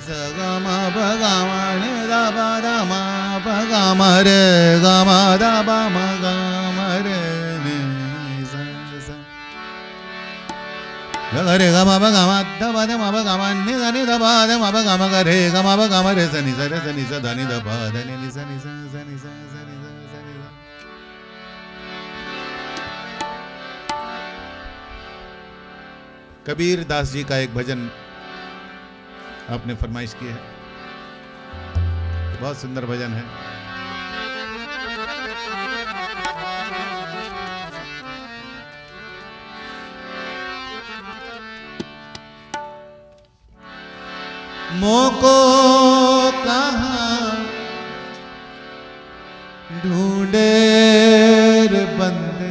स ग म प ग म नि द प द म प ग म रे ग म द प म ग म रे नि स स ग रे ग म प ग म द प द म प ग म नि द नि द प द म प ग म ग रे ग म प ग म रे स नि स ध नि द प द नि नि स नि स स नि स स नि स स नि स। कबीर दास जी का एक भजन आपने फरमाइश की है, बहुत सुंदर भजन है। मोको कहाँ ढूंढे रे बंदे,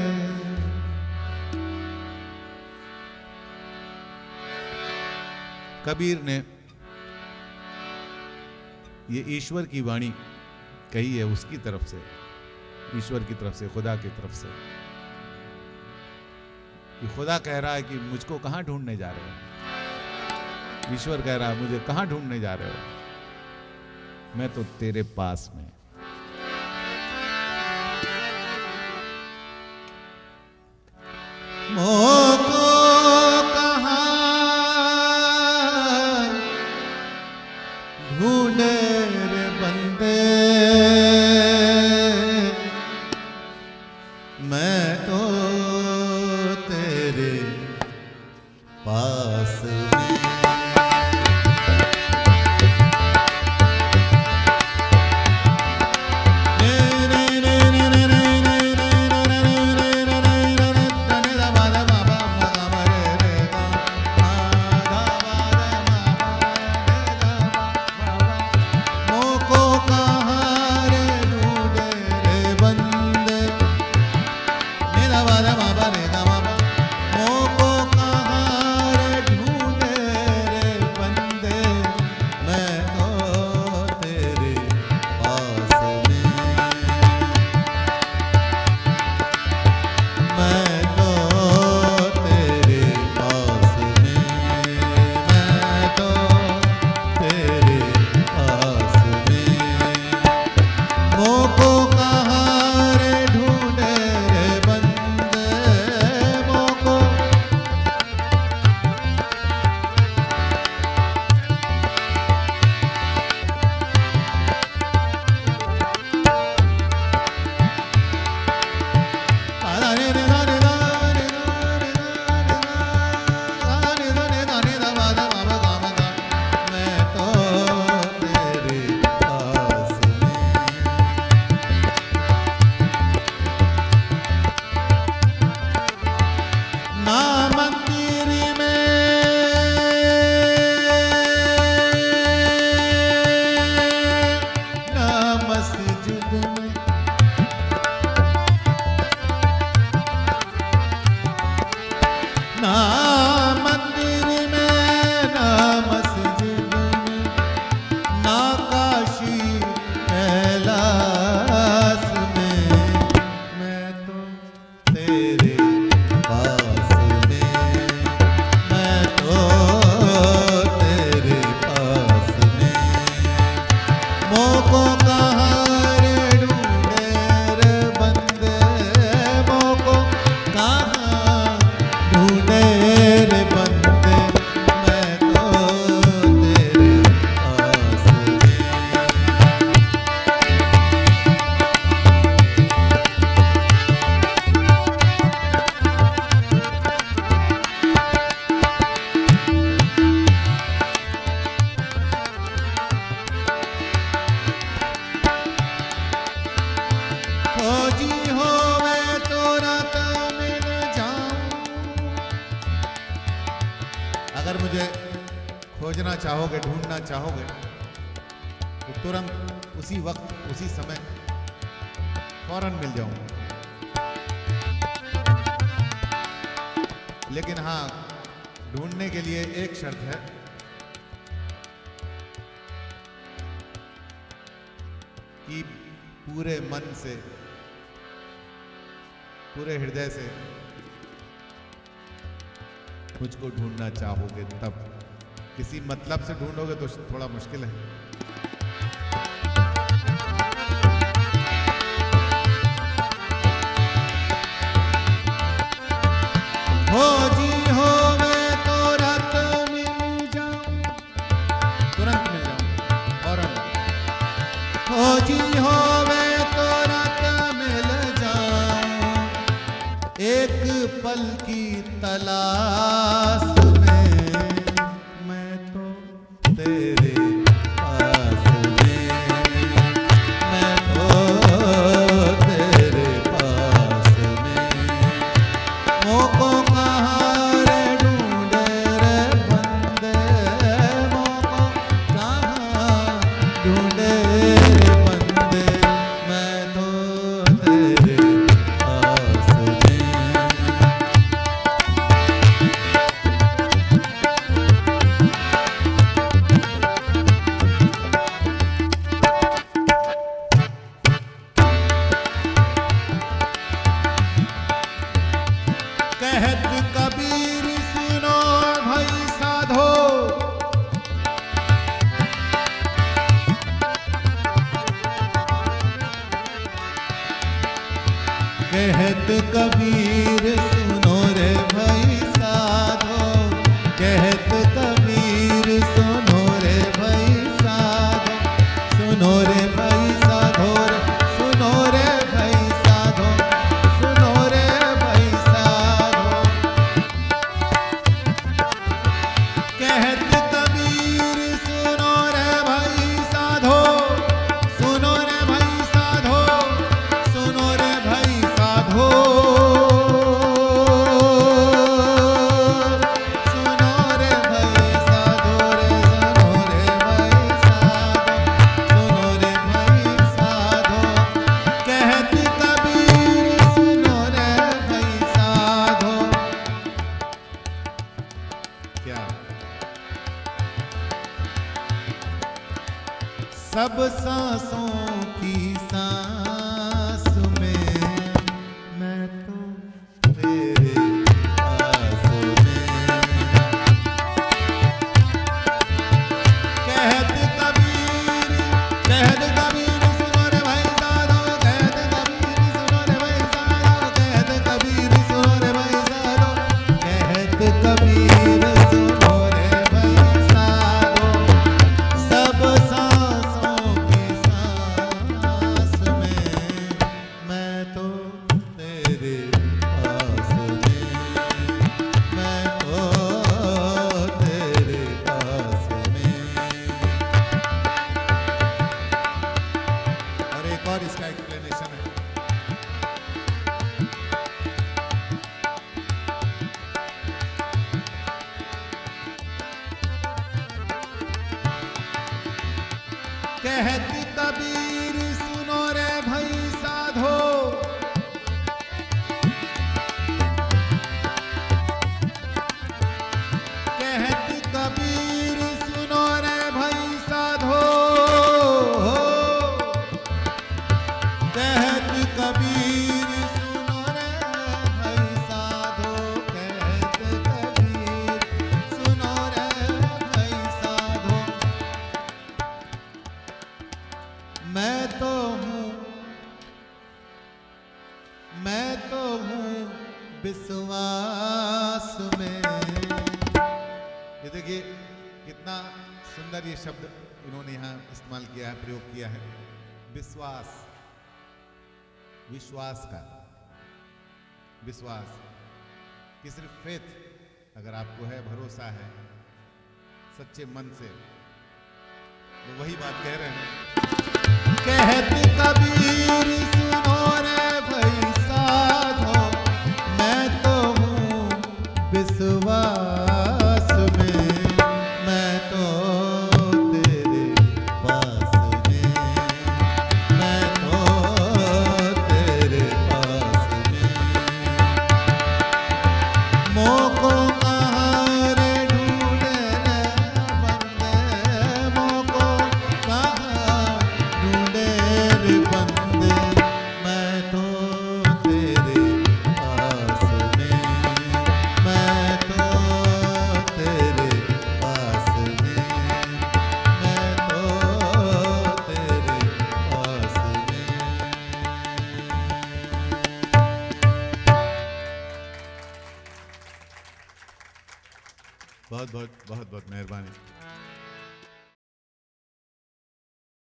कबीर ने ये ईश्वर की वाणी कही है उसकी तरफ से, ईश्वर की तरफ से, खुदा की तरफ से, कि खुदा कह रहा है कि मुझको कहां ढूंढने जा रहे हो। ईश्वर कह रहा है मुझे कहां ढूंढने जा रहे हो, मैं तो तेरे पास में। मोको ढूंढे रे बंदे, मैं तो तेरे पास में। अगर मुझे खोजना चाहोगे, ढूंढना चाहोगे तो तुरंत उसी वक्त उसी समय फौरन मिल जाऊंगा। लेकिन हाँ, ढूंढने के लिए एक शर्त है कि पूरे मन से, पूरे हृदय से मुझको ढूंढना चाहोगे तब। किसी मतलब से ढूंढोगे तो थोड़ा मुश्किल है। हो जी हो मैं तो रात मिल जाऊं, तुरंत मिल जाऊं फौरन। हो जी हो मैं तो रात मिल जाऊं, एक पल की तलाश में मैं तो तेरे पास में, मैं तो तेरे पास में। मोको कहाँ रे ढूंढे रे बंदे, मोको कहाँ ढूंढे रे बंदे, मैं तो तेरे पास में। कहत कबीर सुनो भाई साधो, कहत कबीर सुनो रे भाई साधो, कहत कबीर सुनो रे भाई साधो, सुनो रे भाई साधो रे, सुनो रे भाई साधो, सुनो रे भाई साधो। कहत कबीर सुनो रे भाई साधो, सुनो रे भाई साधो, सुनो रे भाई साधो, सुनो रे भाई साधो रे, सुनो रे भाई साधो, सुनो रे भाई साधो। कहत कबीर सुनो रे भाई साधो। क्या सब सांसों की सांस में मैं तो तेरे पास में। कहत कबीर, कहत कबीर सुनो रे भाई साधो, कहत कबीर सुनो रे भाई साधो, कहत कबीर सुनो रे भाई साधो, कहत कबीर सुनो रे भाई साधो। सब सांसों की सांस में मैं तो तेरे पास में, मैं तो तेरे पास में। और एक और इसका एक्सप्लेनेशन है। कहत कबीर सुनो रे भाई साधो, कहत कबीर सुनो रे भाई साधो, कहत कबीर सुनो रे भाई साधो, कहत कबीर सुनो रे भाई साधो। मैं तो हूँ, मैं तो हूँ विश्वास में। ये देखिए कितना सुंदर ये शब्द इन्होंने यहाँ इस्तेमाल किया है, प्रयोग किया है। विश्वास, विश्वास का विश्वास कि सिर्फ फेथ अगर आपको है, भरोसा है सच्चे मन से, तो वही बात कह रहे हैं। कहत कबीर सुनो रे भाई साधो, मैं तो हूँ विश्वास में, मैं तो तेरे पास में, मैं तो तेरे पास में। मोको कहाँ रे ढूंढे रे बंदे, मोको कहाँ ढूंढे रे बंदे, बहुत बहुत मेहरबानी।